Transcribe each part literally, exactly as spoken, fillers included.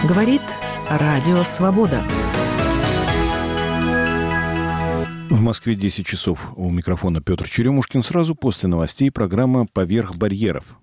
Говорит Радио Свобода. В Москве десять часов. У микрофона Петр Черемушкин. Сразу после новостей программа «Поверх барьеров».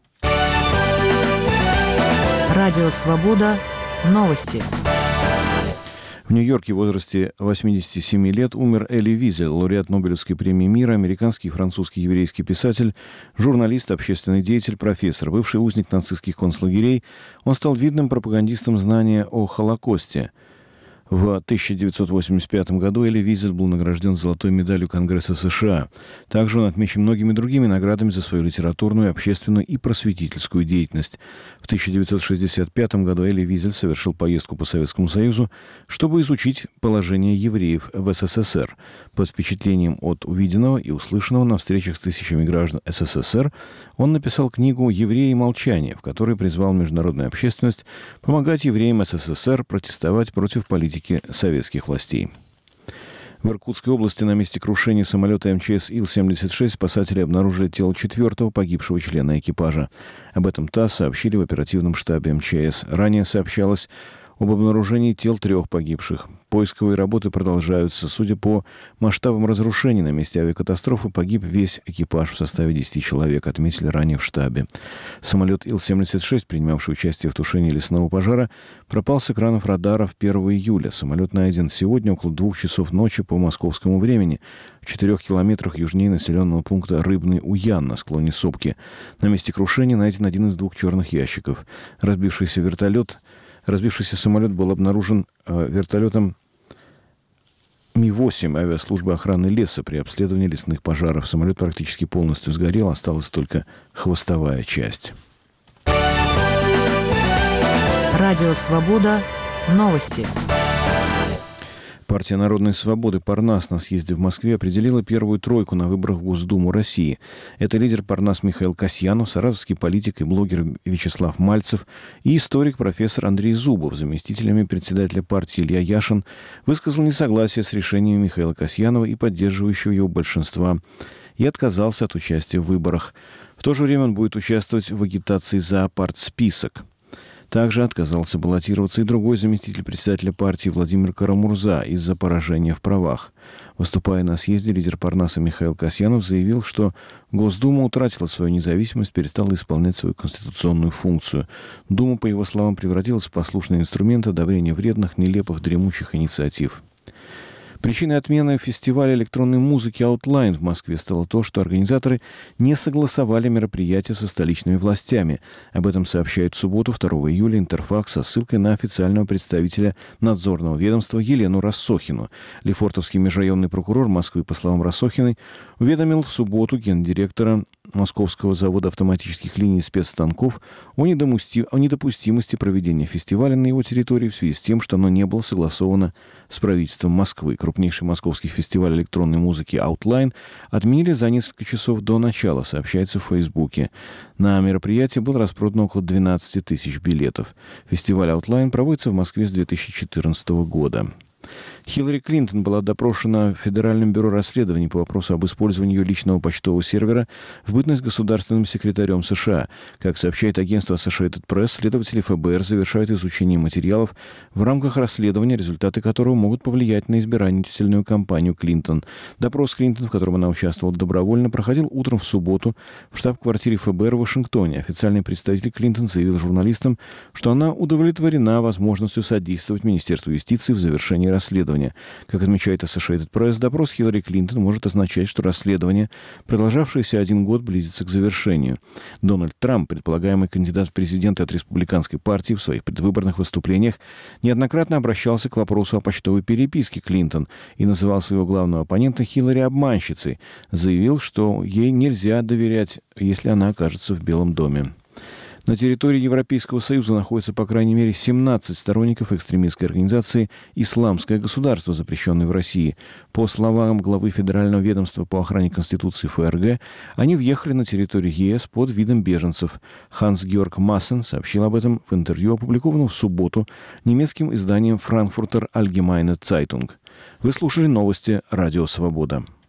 Радио Свобода. Новости. В Нью-Йорке в возрасте восьмидесяти семи лет умер Эли Визель, лауреат Нобелевской премии мира, американский и французский еврейский писатель, журналист, общественный деятель, профессор, бывший узник нацистских концлагерей. Он стал видным пропагандистом знания о Холокосте. В тысяча девятьсот восемьдесят пятом году Эли Визель был награжден золотой медалью Конгресса США. Также он отмечен многими другими наградами за свою литературную, общественную и просветительскую деятельность. В тысяча девятьсот шестьдесят пятом году Эли Визель совершил поездку по Советскому Союзу, чтобы изучить положение евреев в СССР. Под впечатлением от увиденного и услышанного на встречах с тысячами граждан СССР он написал книгу «Евреи. Молчание», в которой призвал международную общественность помогать евреям СССР протестовать против политики советских властей. В Иркутской области на месте крушения самолета эм че эс Ил семьдесят шесть спасатели обнаружили тело четвертого погибшего члена экипажа. Об этом ТАСС сообщили в оперативном штабе эм че эс. Ранее сообщалось об обнаружении тел трех погибших. Поисковые работы продолжаются. Судя по масштабам разрушений, на месте авиакатастрофы погиб весь экипаж в составе десяти человек, отметили ранее в штабе. Самолет Ил семьдесят шесть, принимавший участие в тушении лесного пожара, пропал с экранов радаров первого июля. Самолет найден сегодня около двух часов ночи по московскому времени в четырех километрах южнее населенного пункта Рыбный Уян на склоне сопки. На месте крушения найден один из двух черных ящиков. Разбившийся вертолет... Разбившийся самолет был обнаружен э, вертолетом Ми восемь авиаслужбы охраны леса при обследовании лесных пожаров. Самолет практически полностью сгорел, осталась только хвостовая часть. Радио Свобода. Новости. Партия Народной Свободы «Парнас» на съезде в Москве определила первую тройку на выборах в Госдуму России. Это лидер «Парнас» Михаил Касьянов, саратовский политик и блогер Вячеслав Мальцев и историк профессор Андрей Зубов. Заместителями председателя партии Илья Яшин высказал несогласие с решениями Михаила Касьянова и поддерживающего его большинства и отказался от участия в выборах. В то же время он будет участвовать в агитации за партсписок. Также отказался баллотироваться и другой заместитель председателя партии Владимир Карамурза из-за поражения в правах. Выступая на съезде, лидер Парнаса Михаил Касьянов заявил, что Госдума утратила свою независимость, перестала исполнять свою конституционную функцию. Дума, по его словам, превратилась в послушный инструмент одобрения вредных, нелепых, дремучих инициатив. Причиной отмены фестиваля электронной музыки Outline в Москве стало то, что организаторы не согласовали мероприятие со столичными властями. Об этом сообщает в субботу, второго июля, Интерфакс со ссылкой на официального представителя надзорного ведомства Елену Рассохину. Лефортовский межрайонный прокурор Москвы, по словам Рассохиной, уведомил в субботу гендиректора Московского завода автоматических линий и спецстанков о недопустимости проведения фестиваля на его территории в связи с тем, что оно не было согласовано с правительством Москвы. Крупнейший московский фестиваль электронной музыки Outline отменили за несколько часов до начала, сообщается в Фейсбуке. На мероприятие было распродано около двенадцати тысяч билетов. Фестиваль Outline проводится в Москве с две тысячи четырнадцатого года. Хиллари Клинтон была допрошена в Федеральном бюро расследований по вопросу об использовании ее личного почтового сервера в бытность государственным секретарем США. Как сообщает агентство Associated Press, следователи эф бэ эр завершают изучение материалов в рамках расследования, результаты которого могут повлиять на избирательную кампанию Клинтон. Допрос Клинтон, в котором она участвовала добровольно, проходил утром в субботу в штаб-квартире эф бэ эр в Вашингтоне. Официальный представитель Клинтон заявил журналистам, что она удовлетворена возможностью содействовать Министерству юстиции в завершении расследования. Как отмечает Associated Press, допрос Хиллари Клинтон может означать, что расследование, продолжавшееся один год, близится к завершению. Дональд Трамп, предполагаемый кандидат в президенты от республиканской партии, в своих предвыборных выступлениях неоднократно обращался к вопросу о почтовой переписке Клинтон и называл своего главного оппонента Хиллари обманщицей. Заявил, что ей нельзя доверять, если она окажется в Белом доме. На территории Европейского Союза находится по крайней мере семнадцать сторонников экстремистской организации «Исламское государство», запрещенной в России. По словам главы Федерального ведомства по охране Конституции эф эр гэ, они въехали на территорию е эс под видом беженцев. Ханс-Георг Массен сообщил об этом в интервью, опубликованном в субботу немецким изданием «Frankfurter Allgemeine Zeitung». Вы слушали новости «Радио Свобода».